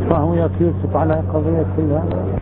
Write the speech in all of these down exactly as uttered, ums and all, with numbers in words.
فهو يوسف على قضية هذا.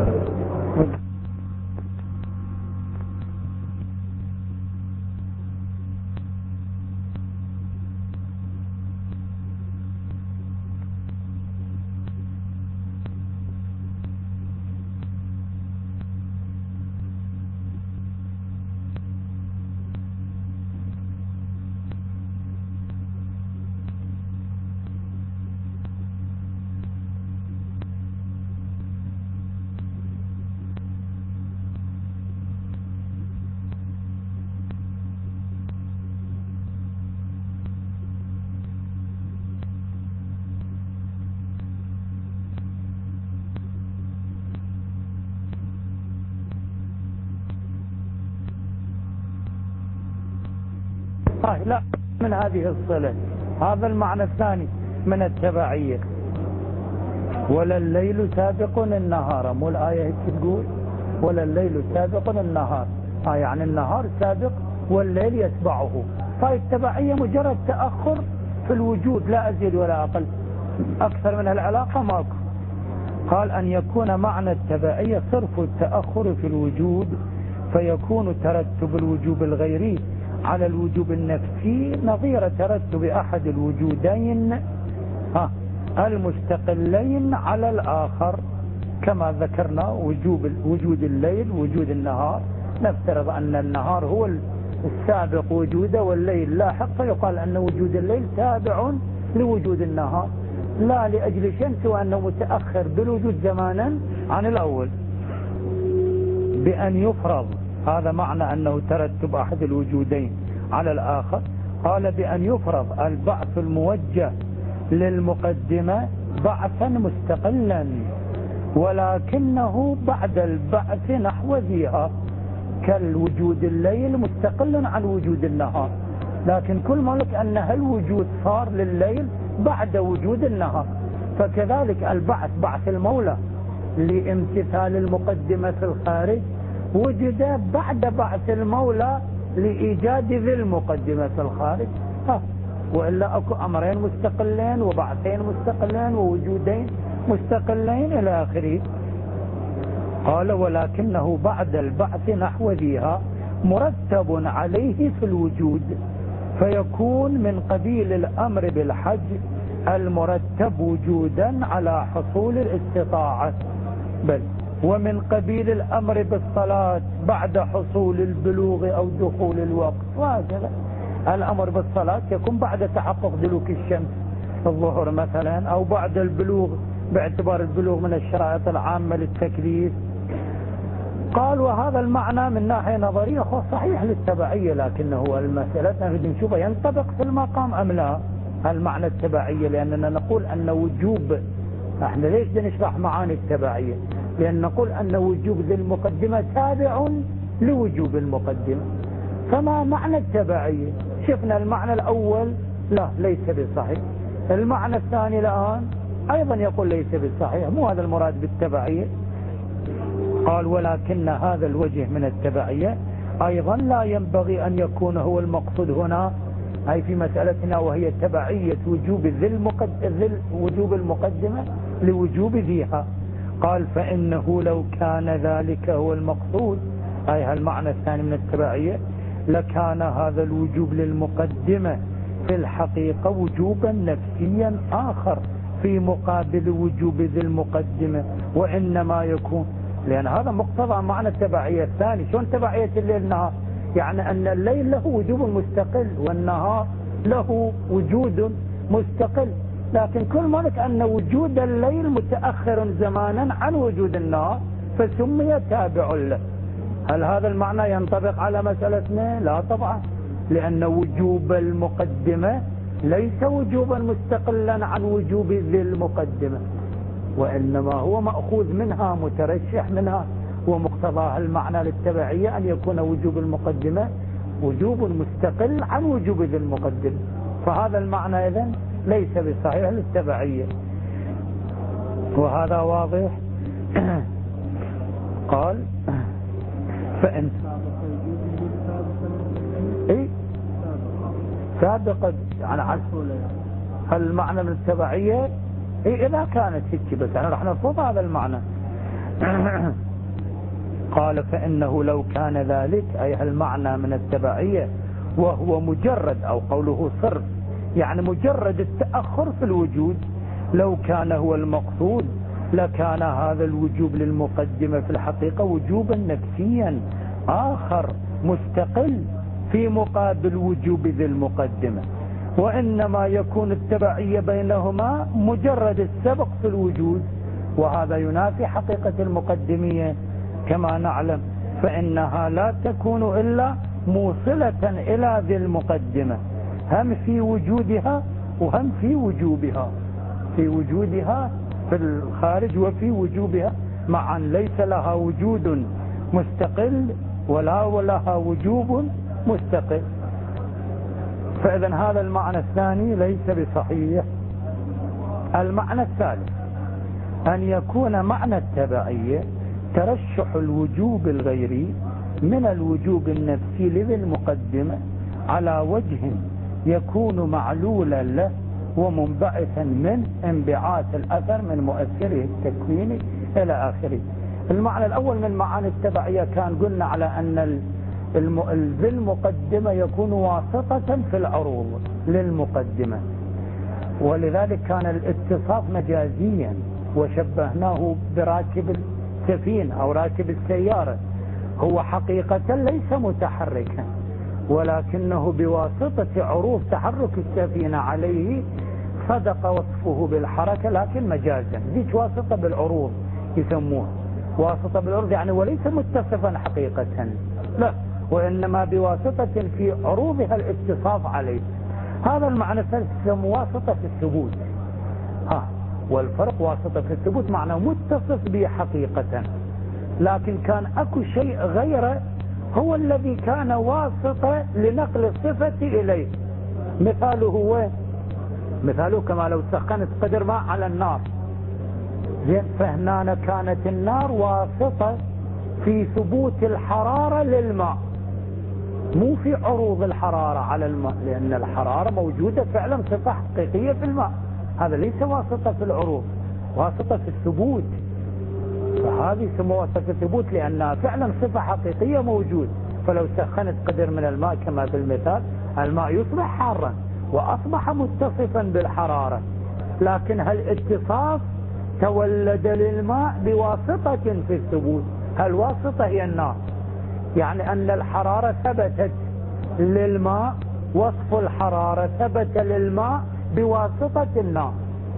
لا من هذه الصلة. هذا المعنى الثاني من التبعية. ولا الليل سابق النهار، مو الآية هيك تقول ولا الليل سابق النهار، آه يعني النهار سابق والليل يتبعه. فالتبعية مجرد تأخر في الوجود لا أزيد ولا أقل، أكثر من العلاقة ماكو. قال أن يكون معنى التبعية صرف التأخر في الوجود، فيكون ترتب الوجوب الغيري على الوجوب النفسي نظير ترتب أحد الوجودين ها المستقلين على الآخر، كما ذكرنا وجوب وجود الليل وجود النهار. نفترض أن النهار هو السابق وجوده والليل لاحق، فيقال أن وجود الليل تابع لوجود النهار، لا لأجل شيء سوى أنه متأخر بالوجود زمانا عن الأول. بأن يفرض، هذا معنى أنه ترتب أحد الوجودين على الآخر. قال بأن يفرض البعث الموجه للمقدمة بعثا مستقلا، ولكنه بعد البعث نحو ذيها، كالوجود الليل مستقل عن وجود النهار، لكن كل ملك أن هالوجود صار لليل بعد وجود النهار. فكذلك البعث بعث المولى لامتثال المقدمة في الخارج وجد بعد بعث المولى لإيجاد ذي المقدمة في الخارج. ها وإلا أكو أمرين مستقلين وبعثين مستقلين ووجودين مستقلين إلى آخره. قال ولكنه بعد البعث نحو ذيها مرتب عليه في الوجود، فيكون من قبيل الأمر بالحج المرتب وجودا على حصول الاستطاعة، بل ومن قبيل الأمر بالصلاة بعد حصول البلوغ أو دخول الوقت. وهكذا الأمر بالصلاة يكون بعد تحقق دلوك الشمس الظهر مثلا، أو بعد البلوغ باعتبار البلوغ من الشرائط العامة للتكليف. قال وهذا المعنى من ناحية نظرية صحيح للتبعية، لكنه المسألة نريد نشوفه ينطبق في المقام أم لا المعنى التبعية، لأننا نقول أن وجوب، احنا ليش نشرح معاني التبعية؟ لأن نقول أن وجوب ذي المقدمة تابع لوجوب المقدمة. فما معنى التبعية؟ شفنا المعنى الأول لا ليس بصحيح، المعنى الثاني الآن أيضا يقول ليس بصحيح، مو هذا المراد بالتبعية. قال ولكن هذا الوجه من التبعية أيضا لا ينبغي أن يكون هو المقصود هنا، أي في مسألتنا، وهي تبعية وجوب ذي المقدمة وجوب المقدمة لوجوب ذيها. قال فإنه لو كان ذلك هو المقصود، أي هالمعنى الثاني من التبعية، لكان هذا الوجوب للمقدمة في الحقيقة وجوبا نفسيا آخر في مقابل وجوب ذي المقدمة، وإنما يكون، لأن هذا مقتضى معنى التبعية الثاني. شون تبعية الليل النهار؟ يعني أن الليل له وجوب مستقل والنهار له وجود مستقل، لكن كل مالك أن وجود الليل متأخر زمانا عن وجود النهار فسمي تابع له. هل هذا المعنى ينطبق على مسألتنا؟ لا طبعا، لأن وجوب المقدمة ليس وجوبا مستقلا عن وجوب ذي المقدمة، وإنما هو مأخوذ منها مترشح منها، ومقتضاها المعنى للتبعية أن يكون وجوب المقدمة وجوب مستقل عن وجوب ذي المقدمة. فهذا المعنى إذن ليس بصحيح للتبعية، وهذا واضح. قال فإن إيه سابقا يعني هل المعنى من التبعية إيه إذا كانت هيك بس احنا راح نرفض هذا المعنى. قال فإنه لو كان ذلك أي المعنى من التبعية وهو مجرد أو قوله صرف يعني مجرد التأخر في الوجود، لو كان هو المقصود لكان هذا الوجوب للمقدمة في الحقيقة وجوبا نفسيا آخر مستقل في مقابل وجوب ذي المقدمة، وإنما يكون التبعية بينهما مجرد السبق في الوجود، وهذا ينافي حقيقة المقدمية كما نعلم، فإنها لا تكون إلا موصلة إلى ذي المقدمة هم في وجودها وهم في وجوبها، في وجودها في الخارج وفي وجوبها معا، ليس لها وجود مستقل ولا ولها وجوب مستقل. فإذا هذا المعنى الثاني ليس بصحيح. المعنى الثالث أن يكون معنى التبعية ترشح الوجوب الغيري من الوجوب النفسي لذي المقدمة على وجه يكون معلولا له ومنبعثا من انبعاث الأثر من مؤثره التكويني إلى آخره. المعنى الأول من معاني التبعية كان قلنا على أن ذي المقدمة يكون واسطة في العروض للمقدمة، ولذلك كان الاتصاف مجازيا وشبهناه براكب السفينة أو راكب السيارة، هو حقيقة ليس متحركا ولكنه بواسطة عروض تحرك السفينة عليه صدق وصفه بالحركة لكن مجازا. ذيك واسطة بالعروض يسموها واسطة بالعروض يعني وليس متصفا حقيقة لا، وإنما بواسطة في عروضها الاتصاف عليه. هذا المعنى الثالث يسمى واسطة في الثبوت. ها والفرق واسطة في الثبوت معناه متصف به حقيقة، لكن كان اكو شيء غيره هو الذي كان واسطة لنقل الصفة إليه. مثاله هو مثاله كما لو سخنت قدر ماء على النار، زين، فهنا كانت النار واسطة في ثبوت الحرارة للماء، مو في عروض الحرارة على الماء، لأن الحرارة موجودة فعلا صفة حقيقية في الماء، هذا ليس واسطة في العروض، واسطة في الثبوت. فهذه اسمها واسطة في الثبوت لأنها فعلا صفة حقيقية موجود. فلو سخنت قدر من الماء كما بالمثال الماء يصبح حارا وأصبح متصفا بالحرارة، لكن هالاتصاف تولد للماء بواسطة في الثبوت. هالواسطة هي النار، يعني أن الحرارة ثبتت للماء، وصف الحرارة ثبت للماء بواسطة النار،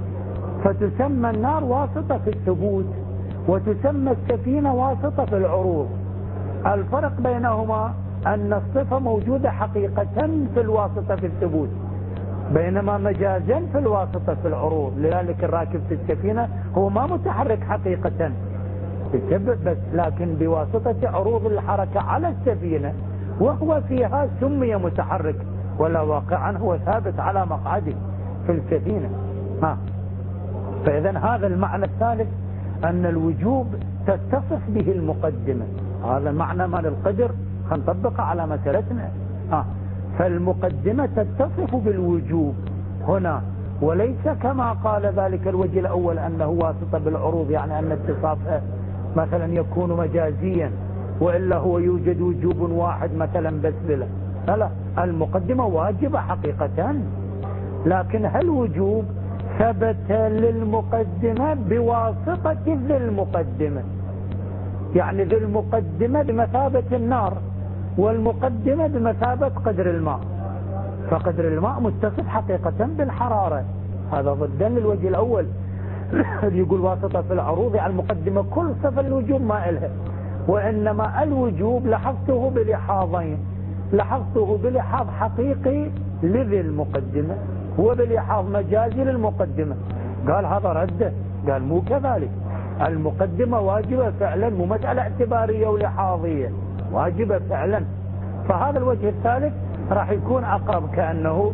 فتسمى النار واسطة في الثبوت، وتسمى السفينة واسطة في العروض. الفرق بينهما أن الصفة موجودة حقيقة في الواسطة في الثبوت، بينما مجازا في الواسطة في العروض. لذلك الراكب في السفينة هو ما متحرك حقيقة بس، لكن بواسطة عروض الحركة على السفينة، وهو فيها سمي متحرك ولا واقعا هو ثابت على مقعده في السفينة. ها فإذا هذا المعنى الثالث أن الوجوب تتصف به المقدمة، هذا المعنى مال القدر هنطبقه على مسألتنا. ها فالمقدمة تتصف بالوجوب هنا، وليس كما قال ذلك الوجه الأول أنه واسطة بالعروض، يعني أن اتصافها مثلا يكون مجازيا وإلا هو يوجد وجوب واحد مثلا بس بلا لا لا، المقدمة واجبة حقيقة، لكن هالوجوب ثبت للمقدمة بواسطة ذي المقدمة، يعني ذي المقدمة بمثابة النار والمقدمة بمثابة قدر الماء، فقدر الماء متصف حقيقة بالحرارة، هذا ضدا للوجه الأول. يقول واسطة في العروض على المقدمة كل صفة الوجوب ما إلها، وإنما الوجوب لاحظته بلحاظين، لاحظته بلحاظ حقيقي لذي المقدمة وبلحاظ مجازي للمقدمة. قال هذا رده، قال مو كذلك، المقدمة واجبة فعلا، مو مسألة اعتبارية ولحاظية، واجبة فعلا. فهذا الوجه الثالث راح يكون أقرب كأنه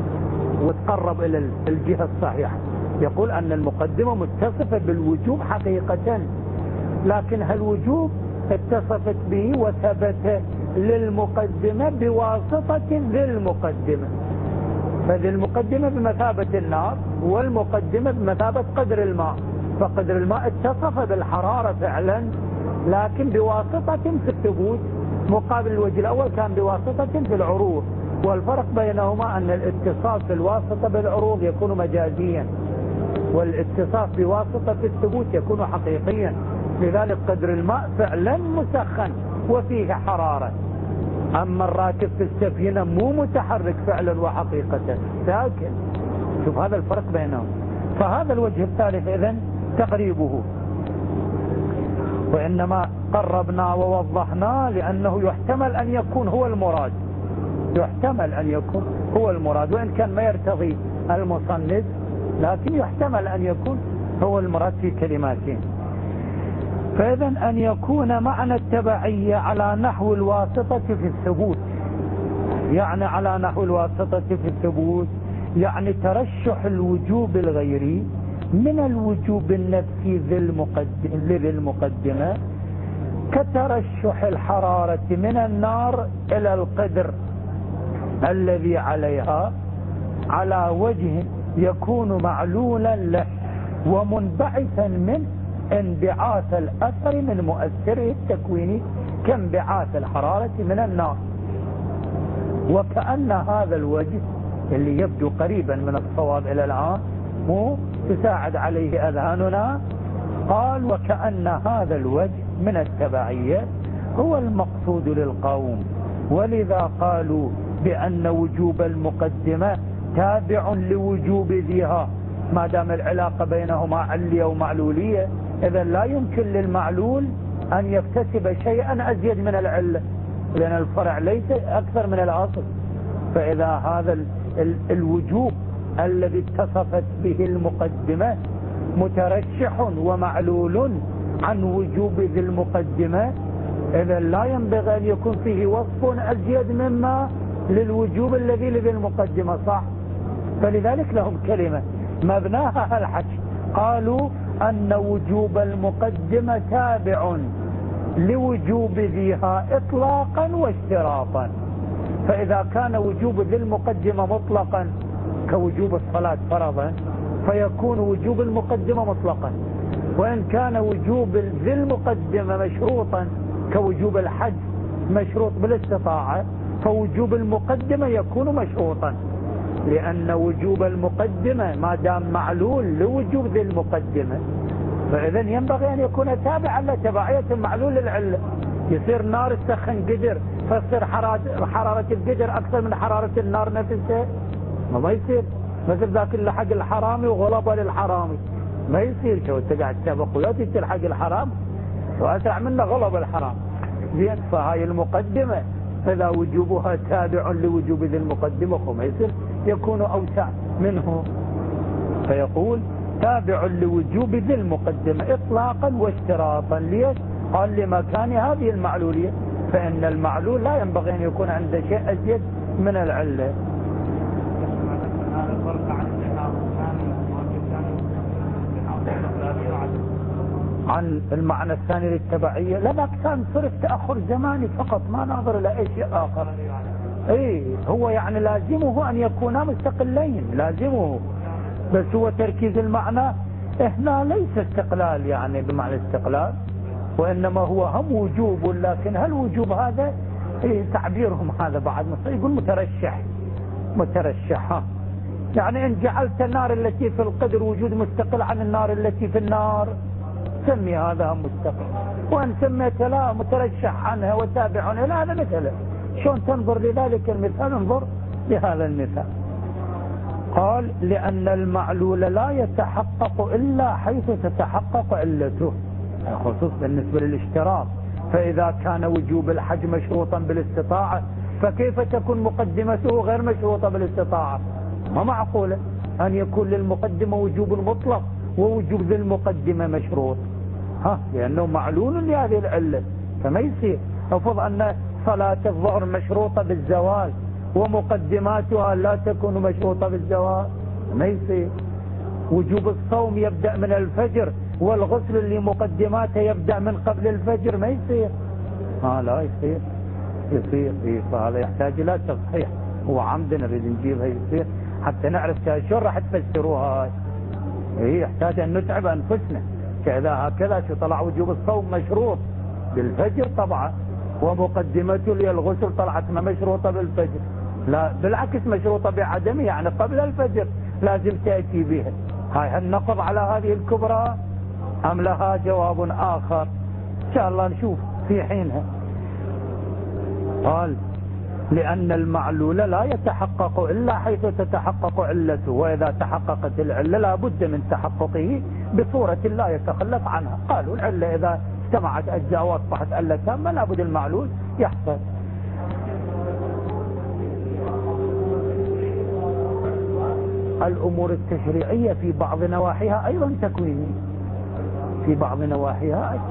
وتقرب إلى الجهة الصحيحة، يقول أن المقدمة متصفة بالوجوب حقيقة، لكن هالوجوب اتصفت به وثبت للمقدمة بواسطة ذي المقدمة، فهذه المقدمة بمثابة النار والمقدمة بمثابة قدر الماء. فقدر الماء اتصف بالحرارة فعلا لكن بواسطة في الثبوت، مقابل الوجه الأول كان بواسطة في العروض. والفرق بينهما أن الاتصاف في الواسطة بالعروض يكون مجازيا، والاتصاف بواسطة في الثبوت يكون حقيقيا. لذلك قدر الماء فعلا مسخن وفيه حرارة، أما الراكب في السفينة مو متحرك فعلا وحقيقة ساكن. شوف هذا الفرق بينهم. فهذا الوجه الثالث إذن تقريبه، وإنما قربنا ووضحنا لأنه يحتمل أن يكون هو المراد، يحتمل أن يكون هو المراد وإن كان ما يرتضي المصنف، لكن يحتمل أن يكون هو المراد في كلماتين. فإذن أن يكون معنى التبعية على نحو الواسطة في الثبوت، يعني على نحو الواسطة في الثبوت يعني ترشح الوجوب الغيري من الوجوب النفسي ذي المقدمة كترشح الحرارة من النار إلى القدر الذي عليها على وجه يكون معلولا له ومنبعثا من انبعاث الأثر من مؤثره التكويني كانبعاث الحرارة من النار. وكأن هذا الوجه اللي يبدو قريبا من الصواب إلى الآن مو تساعد عليه أذهاننا، قال وكأن هذا الوجه من التبعية هو المقصود للقوم، ولذا قالوا بأن وجوب المقدمة تابع لوجوب ذيها، ما دام العلاقة بينهما علية ومعلولية، إذا لا يمكن للمعلول أن يكتسب شيئا أزيد من العلة، لأن الفرع ليس أكثر من الأصل. فإذا هذا ال ال الوجوب الذي اتصفت به المقدمة مترشح ومعلول عن وجوب ذي المقدمة، إذا لا ينبغي أن يكون فيه وصف أزيد مما للوجوب الذي لذي المقدمة، صح؟ فلذلك لهم كلمة مبناها الحكي، قالوا أن وجوب المقدمة تابع لوجوب ذيها إطلاقا واشتراطا. فإذا كان وجوب ذي المقدمة مطلقا كوجوب الصلاة فرضا فيكون وجوب المقدمة مطلقا، وإن كان وجوب ذي المقدمة مشروطا كوجوب الحج مشروط بالاستطاعة فوجوب المقدمة يكون مشروطا، لأن وجوب المقدمة ما دام معلول لوجوب ذي المقدمة فإذا ينبغي أن يكون تابعا لتبعية المعلول للعلة. يصير نار تسخن قدر فتصير حرارة القدر أكثر من حرارة النار نفسها، ما يصير. مثل ذاك اللي حق الحرامي وغلبه للحرامي ما يصير، شو تقعد تسابق وياتي تلحق الحرام وأسرع منه غلب الحرام. زين، فهاي المقدمة فإذا وجوبها تابع لوجوب ذي المقدمة فما يصير يكون أوسع منه. فيقول تابع لوجوب ذي المقدمة إطلاقا واشتراطا. ليش؟ قال لمكان هذه المعلولية، فإن المعلول لا ينبغي أن يكون عنده شيء أزيد من العلة. عن المعنى الثاني للتبعية لا كان صرف تأخر زماني فقط، ما ناظر إلى أي شيء آخر. إيه هو يعني لازمه أن يكونا مستقلين، لازمه، بس هو تركيز المعنى هنا ليس استقلال يعني بمعنى استقلال، وإنما هو هم وجوب، لكن هل وجوب هذا إيه تعبيرهم هذا بعد ما يقول مترشح مترشح يعني إن جعلت النار التي في القدر وجود مستقل عن النار التي في النار سمي هذا هم مستقل، وأن سميت لا مترشح عنها وتابع إلى هذا مثله. شلون تنظر لذلك المثال؟ انظر لهذا المثال. قال لأن المعلول لا يتحقق إلا حيث تتحقق علته، خصوص بالنسبة للاشتراط. فإذا كان وجوب الحج مشروطا بالاستطاعة فكيف تكون مقدمته غير مشروطة بالاستطاعة؟ ما معقولة أن يكون للمقدمة وجوب مطلق ووجوب ذي المقدمة مشروط، ها لأنه معلول لهذه العلة. فما يصير افرض أن صلاة الظهر مشروطة بالزوال ومقدماتها لا تكون مشروطة بالزوال، ما يصير. وجوب الصوم يبدأ من الفجر والغسل اللي مقدماته يبدأ من قبل الفجر، ما يصير. ها لا يصير يصير إيه، فهذا يحتاج إلى تصحيح، هو عمدا نريد نجيبها يصير حتى نعرف شلون راح تفسروها. هي يحتاج أن نتعب أنفسنا. كذا هكذا شو طلع وجوب الصوم مشروط بالفجر طبعا، ومقدمته للغسل طلعت ما مشروطة بالفجر، لا بالعكس مشروطة بعدمه، يعني قبل الفجر لازم تأتي بها. هاي هل نقض على هذه الكبرى أم لها جواب آخر؟ إن شاء الله نشوف في حينها. قال لأن المعلول لا يتحقق إلا حيث تتحقق علته، وإذا تحققت العلة لا بد من تحققه بصورة لا يتخلف عنها. قالوا العلة إذا اجتمعت أجزاء وأصبحت علة تامة لا بد المعلول يحصل. الأمور التشريعية في بعض نواحيها أيضا تكوينية، في بعض نواحيها أيضا.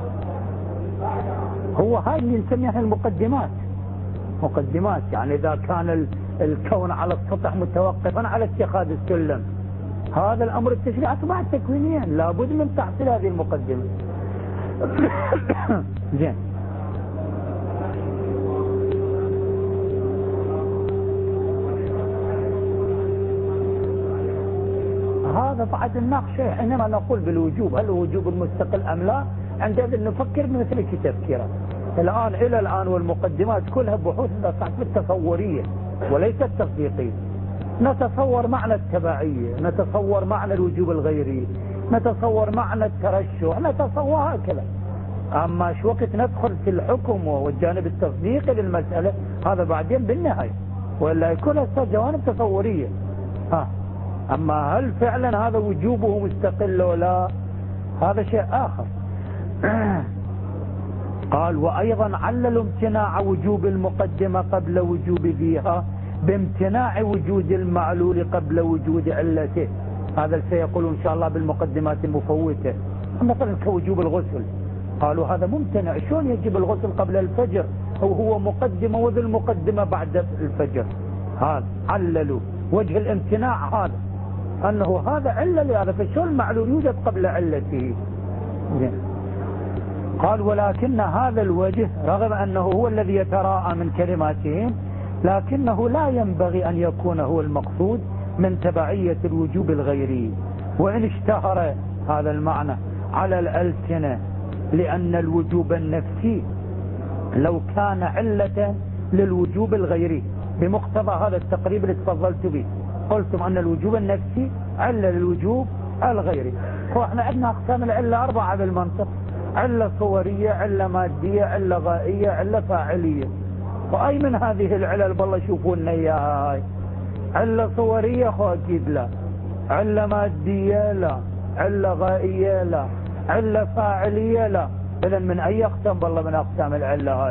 هو هاي اللي نسميها المقدمات. مقدمات يعني إذا كان الكون على السطح متوقفا على اتخاذ السلم، هذا الأمر التشريعي أصبح تكوينيا، لابد من تحصيل هذه المقدمة. زين. هذا بعد النقش حينما نقول بالوجوب، هل الوجوب المستقل أم لا؟ عندئذ نفكر بمثل تفكيرا. الآن إلى الآن والمقدمات كلها بحوث التصورية وليس التصديقية. نتصور معنى التبعية، نتصور معنى الوجوب الغيري، نتصور معنى الترشح، نتصور هكذا. أما شو وقت ندخل في الحكم والجانب التصديقي للمسألة هذا بعدين بالنهاية، وإلا يكون هسه جوانب تصورية. ها أما هل فعلا هذا وجوبه مستقل ولا، هذا شيء آخر. قال وأيضا علل امتناع وجوب المقدمة قبل وجوب ذيها بامتناع وجود المعلول قبل وجود علته. هذا سيقول إن شاء الله بالمقدمات المفوتة، مثلا كوجوب الغسل. قالوا هذا ممتنع، شلون يجب الغسل قبل الفجر وهو مقدمة وذي المقدمة بعد الفجر؟ هذا عللوا وجه الامتناع هذا أنه هذا علة لهذا، فشلون المعلول يوجد قبل علته؟ قال ولكن هذا الوجه رغم أنه هو الذي يتراءى من كلماتهم، لكنه لا ينبغي أن يكون هو المقصود من تبعية الوجوب الغيري، وإن اشتهر هذا المعنى على الألسنة، لأن الوجوب النفسي لو كان علة للوجوب الغيري بمقتضى هذا التقريب اللي تفضلت به، قلتم أن الوجوب النفسي علة للوجوب الغيري. وإحنا عندنا أقسام العلة أربعة بالمنطق: علة صورية، علة مادية، علة غائية، علة فاعلية. وأي من هذه العلل بالله شوفوا لنا إياها؟ هاي علة صورية خو أكيد لا، علة مادية لا، علة غائية لا، علة فاعلية لا. إذن من أي أقسام بالله من أقسام العلة هاي؟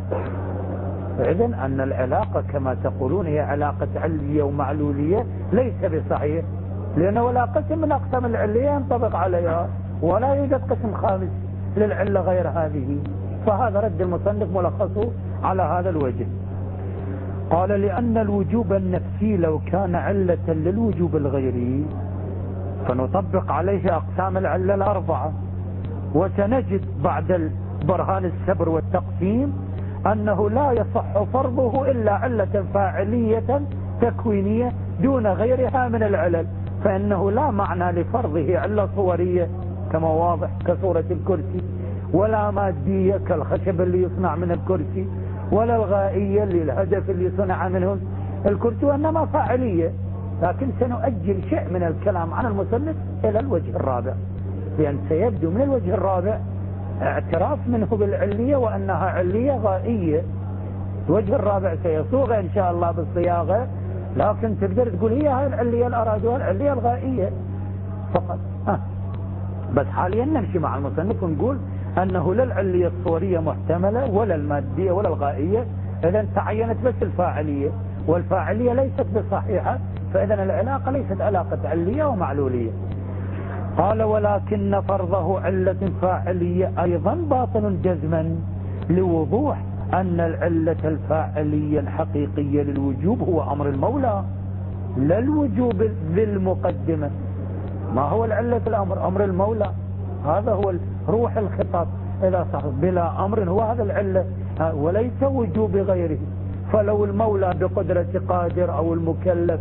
إذن أن العلاقة كما تقولون هي علاقة علية ومعلولية ليس بصحيح، لأنه ولا قسم من أقسام العلية ينطبق عليها، ولا يوجد قسم خامس للعلة غير هذه. فهذا رد المصنف ملخصه على هذا الوجه. قال لأن الوجوب النفسي لو كان علة للوجوب الغيري فنطبق عليه أقسام العلة الأربعة، وسنجد بعد برهان السبر والتقسيم أنه لا يصح فرضه إلا علة فاعلية تكوينية دون غيرها من العلل، فإنه لا معنى لفرضه علة صورية كما واضح كصورة الكرسي، ولا مادية كالخشب اللي يصنع من الكرسي، ولا الغائية اللي الهدف اللي صنع منه الكرسي، وإنما فاعلية. لكن سنؤجل شيء من الكلام عن المصنف إلى الوجه الرابع، لأن سيبدو من الوجه الرابع اعتراف منه بالعلية وأنها علية غائية. الوجه الرابع سيصوغ إن شاء الله بالصياغة، لكن تقدر تقول هي هاي العلية الأرادوها العلية الغائية فقط. أه. بس حاليا نمشي مع المصنف ونقول أنه لا العلية الصورية محتملة ولا المادية ولا الغائية، إذن تعينت بس الفاعلية، والفاعلية ليست بصحيحة، فإذن العلاقة ليست علاقة علية ومعلولية. قال ولكن فرضه علة فاعلية أيضا باطل جزما، لوضوح أن العلة الفاعلية الحقيقية للوجوب هو أمر المولى، لا الوجوب بالمقدمة. ما هو العلة الأمر؟ أمر المولى، هذا هو روح الخطاب. إذا صح بلا أمر هو هذا العلة وليس وجوب غيره. فلو المولى بقدرة قادر أو المكلف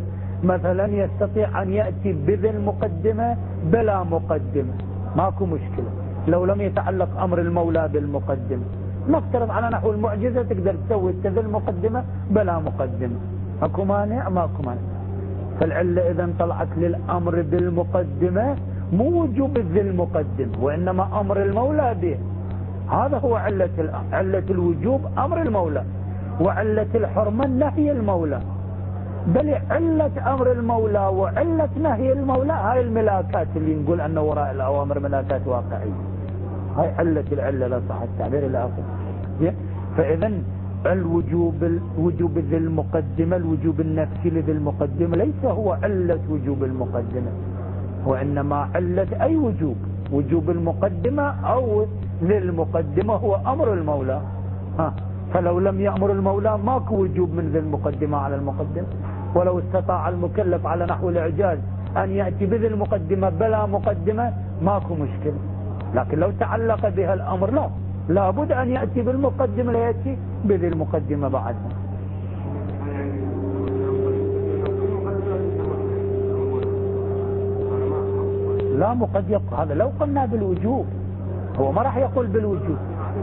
مثلا يستطيع أن يأتي بذي المقدمة بلا مقدمة، ماكو مشكلة لو لم يتعلق أمر المولى بالمقدمة. نفترض على نحو المعجزة تقدر تسوي ذي المقدمة بلا مقدمة، اكو مانع؟ ماكو مانع. فالعلة إذا طلعت للأمر بالمقدمة مو وجوب ذي المقدمة، وإنما أمر المولى به. هذا هو علة علة الوجوب أمر المولى، وعلة الحرمة نهي المولى. بل علة أمر المولى وعلة نهي المولى هاي الملاكات اللي نقول أن وراء الأوامر ملاكات واقعية، هاي علة العلة لا صح التعبير إلى آخره. فإذا الوجوب وجوب ذي المقدمة، الوجوب النفسي لذي المقدمة ليس هو علة وجوب المقدمة، وإنما علة أي وجوب، وجوب المقدمة أو ذي المقدمة هو أمر المولى. ها فلو لم يأمر المولى ماكو وجوب من ذي المقدمة على المقدمة. ولو استطاع المكلف على نحو الإعجاز أن يأتي بذي المقدمة بلا مقدمة ماكو مشكلة، لكن لو تعلق بها الأمر لا لابد أن يأتي بالمقدمة، لا يأتي بذي المقدمة بعدها. لا مقد يبقى هذا لو قلنا بالوجوب، هو ما راح يقول بالوجوب.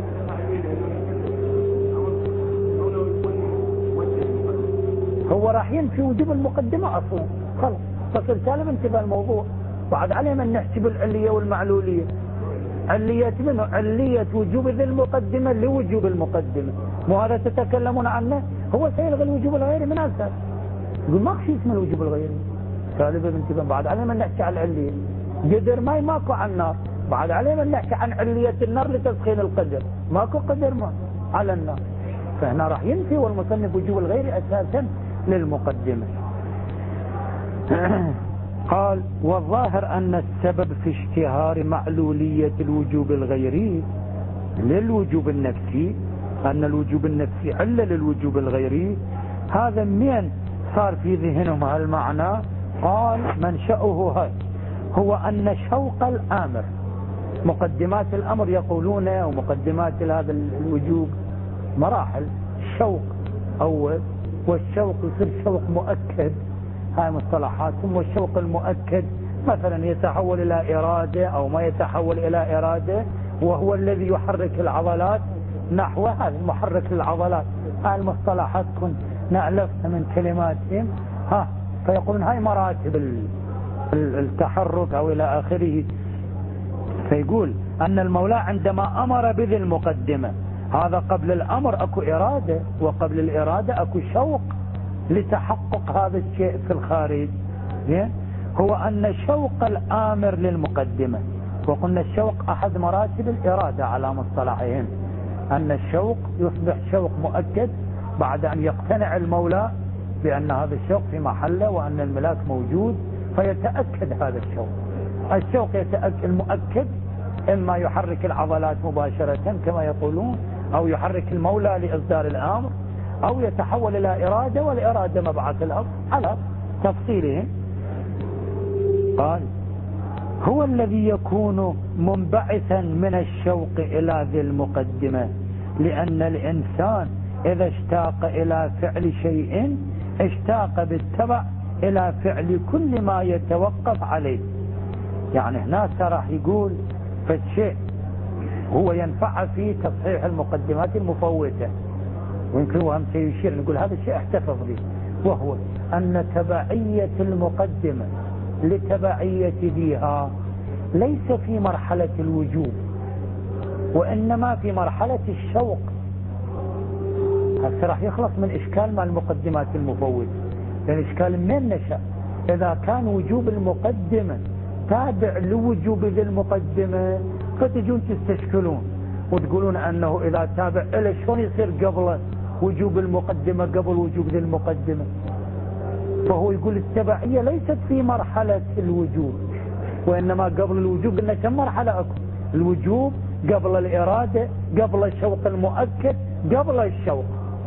هو راح ينفي وجوب المقدمة أصلا، خلاص فصل سالم انتبه الموضوع. بعد عليه من نحسب العلية والمعلولية. علية منه علية وجوب ذي المقدمة لوجوب المقدمة، مو هذا تتكلمون عنه. هو سيلغي الوجوب الغيري من أساس، يقول ماكو شيء اسمه الوجوب الغيري. سالم انتبه بعد عليه من نحكي عن العلية. قدر ماي ماكو عن النار، بعد عليه من نحكي عن علية النار لتسخين القدر، ماكو قدر ما على النار. فهنا راح ينفي والمصنف وجوب الغيري أساسا للمقدمة. قال والظاهر أن السبب في اشتهار معلولية الوجوب الغيري للوجوب النفسي، أن الوجوب النفسي علة للوجوب الغيري. هذا من صار في ذهنهم هالمعنى. قال منشأه هذا هو أن شوق الآمر، مقدمات الأمر يقولون ومقدمات هذا الوجوب مراحل، الشوق أول، والشوق يصير شوق مؤكد، هاي مصطلحاتهم. والشوق المؤكد مثلا يتحول إلى إرادة أو ما يتحول إلى إرادة، وهو الذي يحرك العضلات نحو هذا المحرك للعضلات. هاي المصطلحات كن نألفها من كلماتهم. ها فيقولون هاي مراتب التحرك أو إلى آخره. فيقول أن المولى عندما أمر بذي المقدمة، هذا قبل الأمر أكو إرادة، وقبل الإرادة أكو شوق لتحقق هذا الشيء في الخارج. هو أن شوق الآمر للمقدمة، وقلنا الشوق أحد مراتب الإرادة على مصطلحهم، أن الشوق يصبح شوق مؤكد بعد أن يقتنع المولى بأن هذا الشوق في محله وأن الملاك موجود، فيتأكد هذا الشوق. الشوق يتأكد المؤكد إما يحرك العضلات مباشرة كما يقولون، أو يحرك المولى لإصدار الأمر، أو يتحول إلى إرادة، والإرادة مبعث الأمر على تفصيلهم. قال هو الذي يكون منبعثا من الشوق إلى ذي المقدمة، لأن الإنسان إذا اشتاق إلى فعل شيء اشتاق بالتبع إلى فعل كل ما يتوقف عليه. يعني هنا راح يقول فالشيء هو ينفع في تصحيح المقدمات المفوتة، ويمكن هو هم سيشير نقول هذا الشيء احتفظ به، وهو أن تبعية المقدمة لتبعية ذيها ليس في مرحلة الوجوب، وإنما في مرحلة الشوق. هسه راح يخلص من إشكال مع المقدمات المفوتة، لأن إشكال من نشأ إذا كان وجوب المقدمة تابع لوجوب ذي المقدمة، فتجون تستشكلون وتقولون أنه إذا تابع إلى شلون يصير قبل وجوب المقدمة قبل وجوب ذي المقدمة. فهو يقول التبعية ليست في مرحلة الوجوب، وإنما قبل الوجوب. قلنا كم مرحلة أكو؟ الوجوب قبل الإرادة قبل الشوق المؤكد قبل الشوق.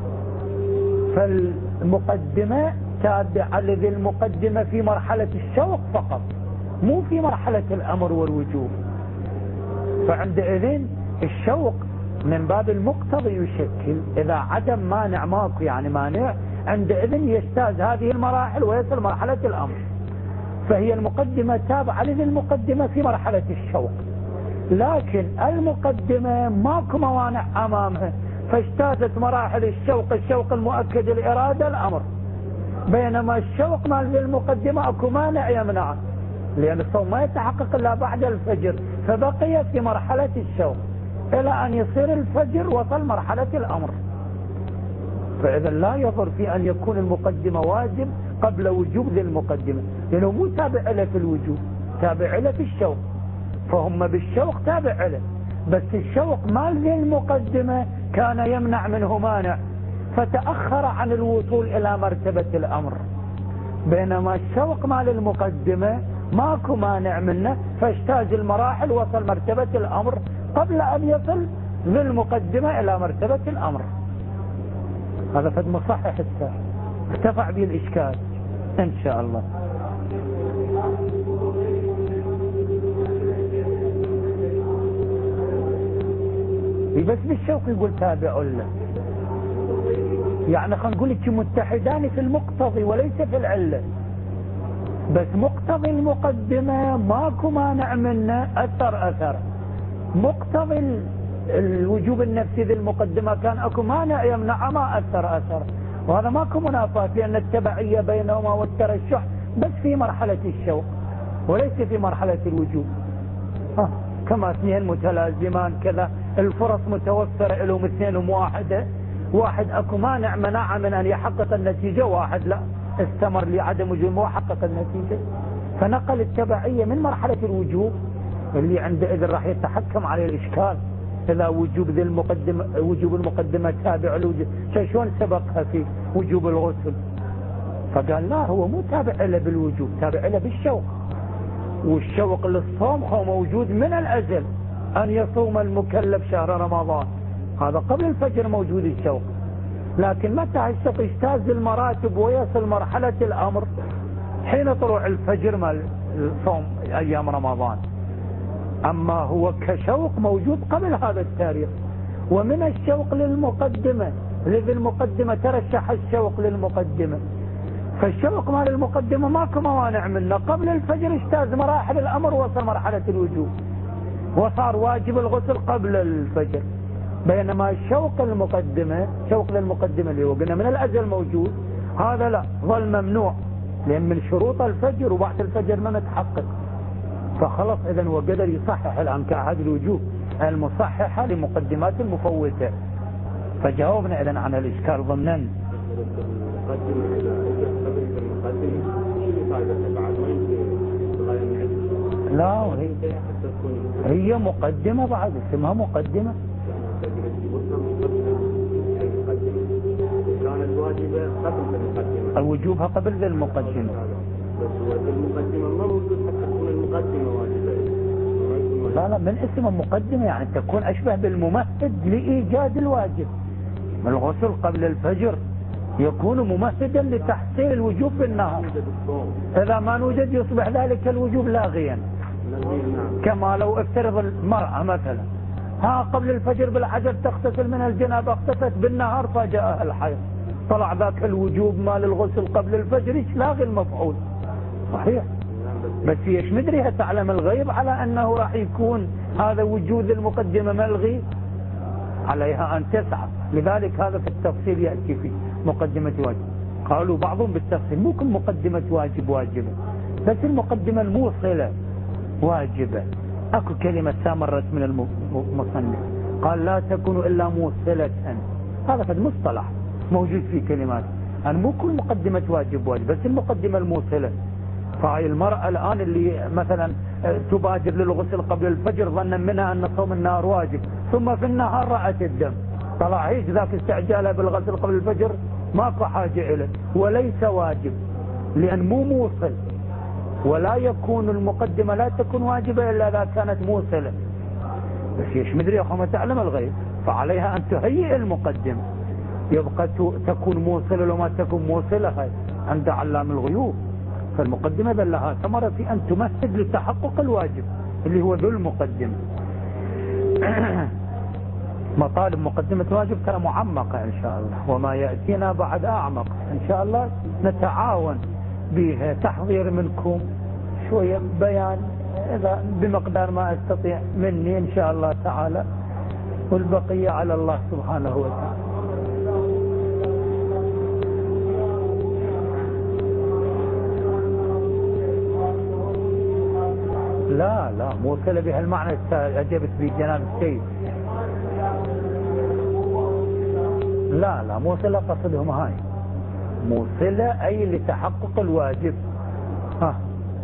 فالمقدمة تابعة لذي المقدمة في مرحلة الشوق فقط، مو في مرحلة الأمر والوجوب. فعندئذ الشوق من باب المقتضي يشكل، إذا عدم مانع ماكو يعني مانع عندئذ يجتاز هذه المراحل ويصل مرحلة الأمر. فهي المقدمة تابعة لذي المقدمة في مرحلة الشوق، لكن المقدمة ماكو موانع أمامها، فاجتازت مراحل الشوق، الشوق المؤكد الإرادة الأمر. بينما الشوق مال المقدمة اكو مانع يمنعه، لأن الصوم ما يتحقق إلا بعد الفجر، فبقي في مرحلة الشوق إلى أن يصير الفجر وصل مرحلة الأمر. فإذا لا يضر في أن يكون المقدمة واجب قبل وجوب ذي المقدمة، لأنه مو تابع له في الوجوب، تابع له في الشوق، فهم بالشوق تابع له، بس الشوق مال ذي المقدمة كان يمنع منه مانع فتأخر عن الوصول إلى مرتبة الأمر. بينما الشوق مال المقدمة ماكو مانع منه، فاجتاز المراحل وصل مرتبة الأمر قبل أن يصل ذي المقدمة إلى مرتبة الأمر. هذا فد مصحح الساعة ارتفع به الإشكال إن شاء الله. بس بالشوق يقول تابع له، يعني خلينا نقول لك متحدان في المقتضي وليس في العلة، بس مقتضي المقدمة ماكو مانع منه أثر أثر، مقتضي الوجوب النفسي ذي المقدمة كان اكو مانع يمنع ما أثر أثر، وهذا ماكو منافاة، لأن التبعية بينهما والترشح بس في مرحلة الشوق وليس في مرحلة الوجوب. ها كما اثنين متلازمان كذا، الفرص متوفرة لهم اثنين واحدة، واحد اكو مانع منع من ان يحقق النتيجة، واحد لا استمر لعدم وجود ما حقق النتيجة، فنقل التبعية من مرحلة الوجوب اللي عندئذ راح يتحكم عليه الإشكال إذا وجوب ذي المقدمة، وجوب المقدمة تابع الوجوب، شلون سبقها في وجوب الغسل؟ فقال لا، هو مو تابع له بالوجوب، تابع له بالشوق، والشوق للصوم هو موجود من الأزل، أن يصوم المكلف شهر رمضان، هذا قبل الفجر موجود الشوق، لكن متى الشوق يجتاز المراتب ويصل مرحلة الأمر حين طلوع الفجر مال صوم أيام رمضان. أما هو كشوق موجود قبل هذا التاريخ. ومن الشوق للمقدمة، لذي المقدمة ترشح الشوق للمقدمة، فالشوق مال المقدمة ماكو موانع منه، قبل الفجر اجتاز مراحل الأمر وصل مرحلة الوجوب وصار واجب الغسل قبل الفجر. بينما الشوق المقدمة، شوق للمقدمة اللي هو قلنا من الأزل موجود، هذا لا، ظل ممنوع، لأن من شروط الفجر وبعد الفجر ما متحقق، فخلص إذن هو قدر يصحح الآن كأحد الوجوه المصححة لمقدمات المفوتة. فجاوبنا إذن عن الإشكال ضمنا. لا، هي, هي مقدمة بعد، اسمها مقدمة. كانت واجبة قبل المقدمة، الوجوبها قبل ذي المقدمة، بس المقدمة ما موجود حتى تكون المقدمة واجبة. لا لا، من اسم المقدمة يعني تكون أشبه بالممهد لإيجاد الواجب. الغسل قبل الفجر يكون ممهدا لتحصيل الوجوب بالنهار، إذا ما نوجد يصبح ذلك الوجوب لاغيا. كما لو افترض المرأة مثلا ها قبل الفجر بالعجل تغتسل من الجنابة، اغتسلت بالنهار فجاءها الحيض، طلع ذاك الوجوب مال الغسل قبل الفجر لاغي المفعول. صحيح، بس هيش مدريها تعلم الغيب على أنه راح يكون هذا وجود المقدمة ملغي، عليها أن تسعى. لذلك هذا في التفصيل يأتي في مقدمة واجب. قالوا بعضهم بالتفصيل مو كل مقدمة واجب واجبة، بس المقدمة الموصلة واجبة. أكو كلمة سامرت من المصنف قال لا تكون إلا موصلة، هذا في المصطلح موجود في كلمات، أن مو كل مقدمة واجب واجب، بس المقدمة الموصلة. فهي المرأة الآن اللي مثلا تبادر للغسل قبل الفجر ظنا منها أن صوم النهار واجب، ثم في النهار رأت الدم، طلع هيك ذاك استعجالها بالغسل قبل الفجر ماكو حاجة إليه وليس واجب، لأن مو موصل. ولا يكون المقدمة لا تكون واجبة إلا إذا كانت موصلة، بس يش مدري أخو ما تعلم الغيب، فعليها أن تهيئ المقدمة، يبقى تكون موصلة لو ما تكون موصلة هاي عند علام الغيوب. فالمقدمة بل لها ثمرة في أن تمهد لتحقق الواجب اللي هو ذو المقدمة. مطالب مقدمة الواجب ترى معمقة إن شاء الله، وما يأتينا بعد أعمق إن شاء الله. نتعاون بها، تحضير منكم شوية بيان إذا بمقدار ما أستطيع مني إن شاء الله تعالى، والبقية على الله سبحانه وتعالى. لا لا موصلة بهالمعنى أجبت به جناب السيد. لا لا موصلة قصدهم هاي موصلة أي لتحقق الواجب. ها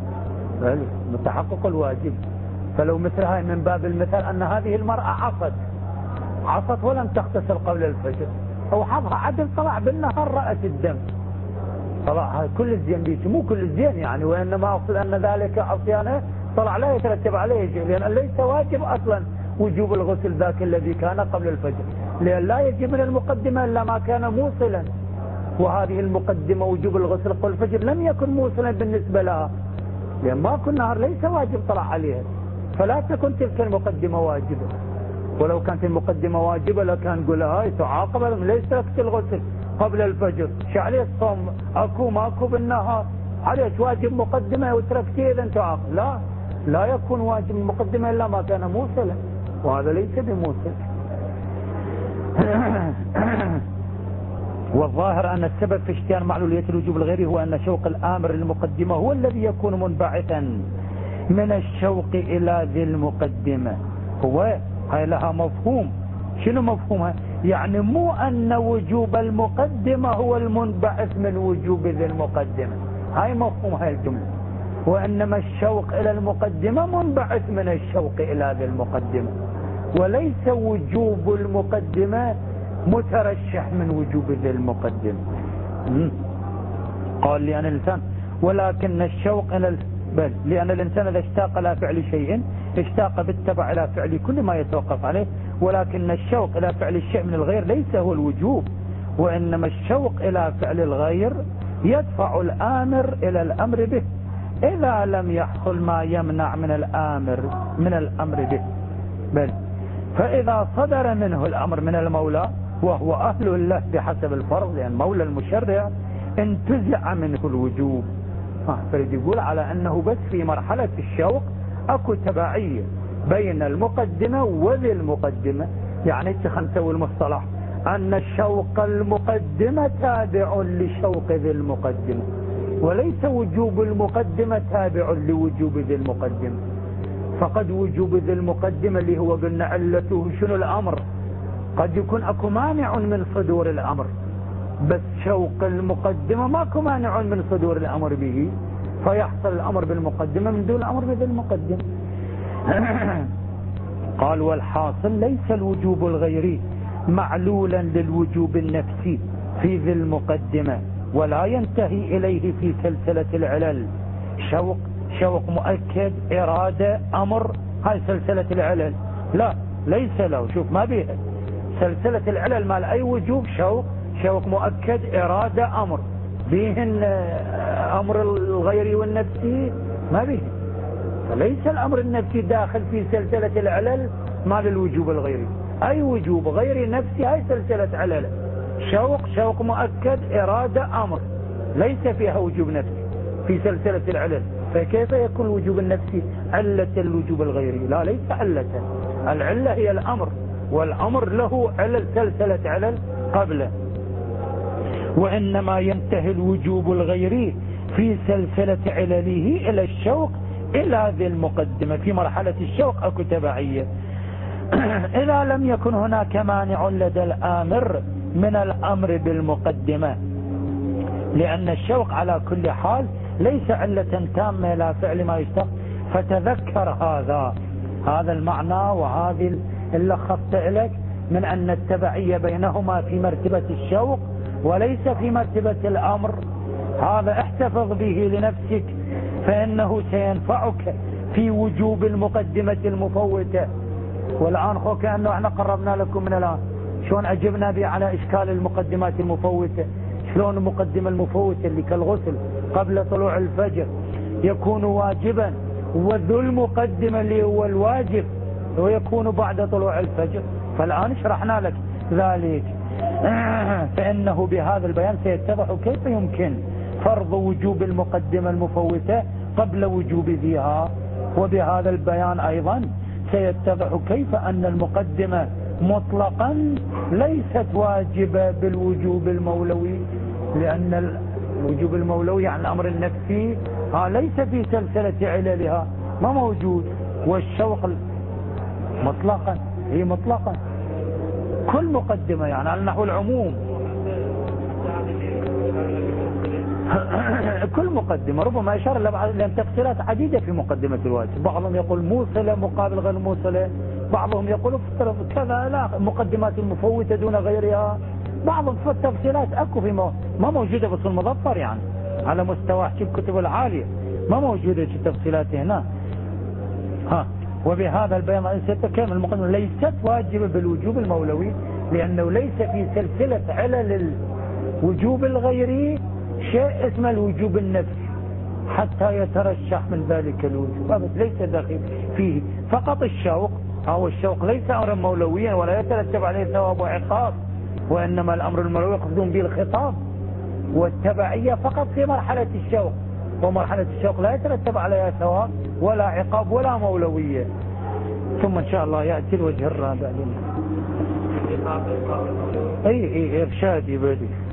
لتحقق الواجب. فلو مثل هاي من باب المثال أن هذه المرأة عصت عصت ولم تغتسل قبل الفجر، أو حظها عدل طلع بالنهار رأت الدم، طلع كل الزين بيك مو كل الزين يعني، وإنما أقصد أن ذلك عصيانه طلع لا يترتب عليه شيء، لأن ليس واجب أصلا وجوب الغسل ذاك الذي كان قبل الفجر، لأن لا يجب من المقدمة إلا ما كان موصلا، وهذه المقدمة وجوب الغسل قبل الفجر لم يكن موصلا بالنسبة لها، لأن ما كل نهار ليس واجب طلع عليها، فلا تكن تلك المقدمة واجبة. ولو كانت المقدمة واجبة لكان نقول هاي تعاقب ليس تركت الغسل قبل الفجر، شو عليه الصوم أكو ماكو بالنهار، عليك واجب مقدمة وتركتيه إذا تعاقب. لا لا يكون واجب المقدمة إلا ما كان موصلا، وهذا ليس بموصل. والظاهر أن السبب في اشتيان معلولية الوجوب الغيري هو أن شوق الآمر للمقدمة هو الذي يكون منبعثا من الشوق إلى ذي المقدمة. هو هاي لها مفهوم. شنو مفهومها؟ يعني مو أن وجوب المقدمة هو المنبعث من وجوب ذي المقدمة، هاي مفهوم هاي الجملة، وإنما الشوق إلى المقدمة منبعث من الشوق إلى ذي المقدمة، وليس وجوب المقدمة مترشح من وجوب ذي المقدمة. قال لأن الإنسان ولكن الشوق إلى بل لأن الإنسان إذا اشتاق إلى فعل شيء اشتاق بالتبع إلى فعل كل ما يتوقف عليه، ولكن الشوق إلى فعل الشيء من الغير ليس هو الوجوب، وإنما الشوق إلى فعل الغير يدفع الآمر إلى الأمر به إذا لم يحصل ما يمنع من الآمر من الأمر به. بل فإذا صدر منه الأمر من المولى وهو أهل له بحسب الفرض، لأن مولى المشرع انتزع منه الوجوب. فريد يقول على أنه بس في مرحلة الشوق أكو تبعية بين المقدمة وذي المقدمة، يعني تخنسوا المصطلح أن الشوق المقدمة تابع لشوق ذي المقدمة، وليس وجوب المقدمة تابع لوجوب ذي المقدمة. فقد وجوب ذي المقدمة اللي هو قلنا علته شنو الأمر، قد يكون أكو مانع من صدور الأمر، بس شوق المقدمة ماكو مانع من صدور الأمر به، فيحصل الأمر بالمقدمة من دون الأمر بذي المقدمة. قال والحاصل ليس الوجوب الغيري معلولا للوجوب النفسي في ذي المقدمة، ولا ينتهي إليه في سلسلة العلل. شوق شوق مؤكد إرادة أمر، هاي سلسلة العلل، لا ليس له. شوف ما بيها سلسلة العلل مال أي وجوب شوق شوق مؤكد إرادة أمر، بيهن أمر الغيري والنفسي ما بيهن، فليس الأمر النفسي داخل في سلسلة العلل مال الوجوب الغيري. أي وجوب غيري نفسي هاي سلسلة علل، شوق شوق مؤكد إرادة أمر، ليس فيها وجوب نفسي في سلسلة العلل، فكيف يكون الوجوب النفسي علة الوجوب الغيري؟ لا ليس علة، العلة هي الأمر، والأمر له علل سلسلة علل قبله. وإنما ينتهي الوجوب الغيري في سلسلة علله إلى الشوق إلى ذي المقدمة. في مرحلة الشوق أكو تبعية إذا لم يكن هناك مانع لدى الآمر من الأمر بالمقدمة، لأن الشوق على كل حال ليس علة تامة لا فعل ما يشتق. فتذكر هذا هذا المعنى وهذه اللي لخصت لك من أن التبعية بينهما في مرتبة الشوق وليس في مرتبة الأمر. هذا احتفظ به لنفسك، فإنه سينفعك في وجوب المقدمة المفوتة. والآن خو كأنه احنا قربنا لكم من الآن شلون أجبنا به على إشكال المقدمات المفوتة. شلون المقدمة المفوتة اللي كالغسل قبل طلوع الفجر يكون واجبا، وذو المقدمة اللي هو الواجب ويكون بعد طلوع الفجر. فالآن شرحنا لك ذلك. فإنه بهذا البيان سيتضح كيف يمكن فرض وجوب المقدمة المفوتة قبل وجوب ذيها. وبهذا البيان أيضا سيتضح كيف أن المقدمة مطلقا ليست واجبة بالوجوب المولوي، لأن الوجوب المولوي عن الأمر النفسي ها ليس في سلسلة عللها، ما موجود. والشوق مطلقا، هي مطلقا كل مقدمة يعني على نحو العموم. كل مقدمة ربما إشارة لأن تفصيلات عديدة في مقدمة الواجب. بعضهم يقول موصلة مقابل غير موصلة، بعضهم يقول كذا، لا مقدمات المفوتة دون غيرها. بعضهم في التفصيلات أكو في مو... ما موجودة بس المظفر يعني على مستوى الكتب العالية ما موجودة في التفصيلات هنا. ها وبهذا البيان ستكمل المقدمة ليست واجبة بالوجوب المولوي، لأنه ليس في سلسلة علل الوجوب الغيري شيء اسمه الوجوب النفسي حتى يترشح من ذلك الوجوب، أبدا ليس داخل فيه. فقط الشوق، أو الشوق ليس أمرا مولويا ولا يترتب عليه ثواب وعقاب، وإنما الأمر المولوي يقصدون به الخطاب والتبعية فقط في مرحلة الشوق، ومرحلة الشوق لا يترتب عليها ثواب ولا عقاب ولا مولوية. ثم إن شاء الله يأتي الوجه الرابع لنا. اي اي ارشادي بدي